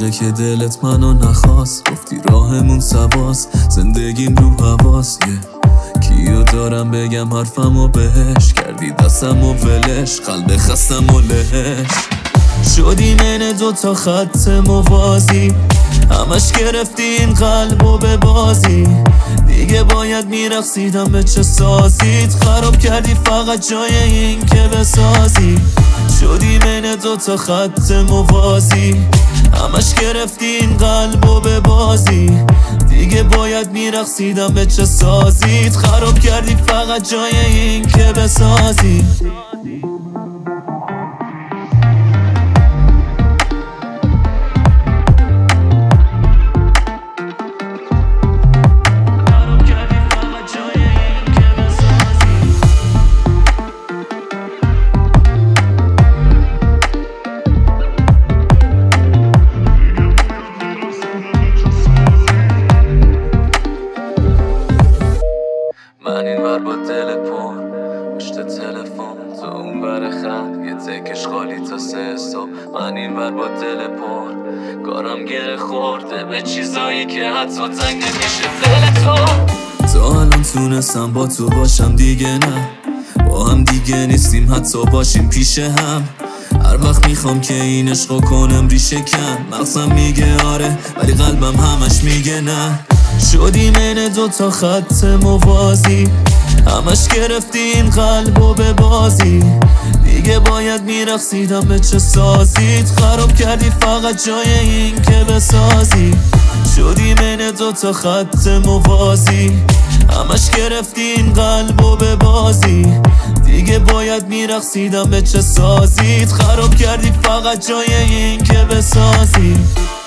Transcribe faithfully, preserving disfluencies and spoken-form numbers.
موقع که دلت منو نخواست گفتی راهمون سواست، زندگیم رو حواس yeah. کیو دارم بگم حرفمو بهش، کردی دستمو ولش، قلب خستم و لهش. شدی من دو تا خط موازی، همش گرفتی این قلبو به بازی. دیگه باید میرقصیدم به چه سازیت، خراب کردی فقط جای این که بسازی. شدی من دو تا خط موازی، همش گرفتی این قلبو به بازی. دیگه باید میرقصیدم به چه سازیت، خراب کردی فقط جای این که بسازی. من این ور با دل پر پشت تلفن، تو اون ور خط یه تکش خالی تا سه صبح. من این ور با دل پر کارم گره خورده به چیزایی که حتی تنگ نمیشه دل تو. تا الان تونستم با تو باشم دیگه نه، با هم دیگه نیستیم حتی باشیم پیش هم. هر وقت میخوام که این عشقو کنم ریشه کن، مغزم میگه آره ولی قلبم همش میگه نه. شدی من دو تا خط موازی، همش گرفتی این قلبو به بازی. دیگه باید میرقصیدم به چه سازیت، خراب کردی فقط جای این که بسازی. شدی من دو تا خط موازی، همش گرفتی این قلبو به بازی. دیگه باید میرقصیدم به چه سازیت، خراب کردی فقط جای این که بسازی.